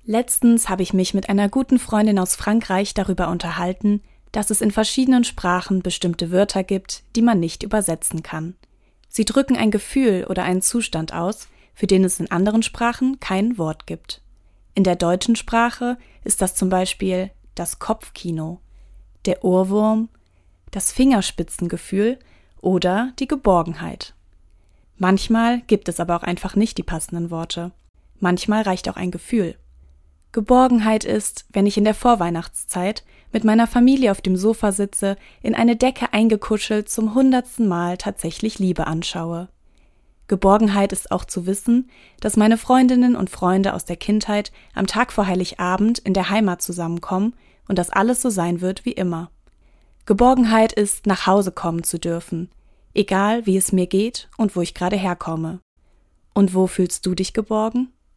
Letztens habe ich mich mit einer guten Freundin aus Frankreich darüber unterhalten, dass es in verschiedenen Sprachen bestimmte Wörter gibt, die man nicht übersetzen kann. Sie drücken ein Gefühl oder einen Zustand aus, für den es in anderen Sprachen kein Wort gibt. In der deutschen Sprache ist das zum Beispiel das Kopfkino, der Ohrwurm, das Fingerspitzengefühl oder die Geborgenheit. Manchmal gibt es aber auch einfach nicht die passenden Worte. Manchmal reicht auch ein Gefühl. Geborgenheit ist, wenn ich in der Vorweihnachtszeit mit meiner Familie auf dem Sofa sitze, in eine Decke eingekuschelt zum 100. Mal tatsächlich Liebe anschaue. Geborgenheit ist auch zu wissen, dass meine Freundinnen und Freunde aus der Kindheit am Tag vor Heiligabend in der Heimat zusammenkommen und dass alles so sein wird wie immer. Geborgenheit ist, nach Hause kommen zu dürfen, egal wie es mir geht und wo ich gerade herkomme. Und wo fühlst du dich geborgen?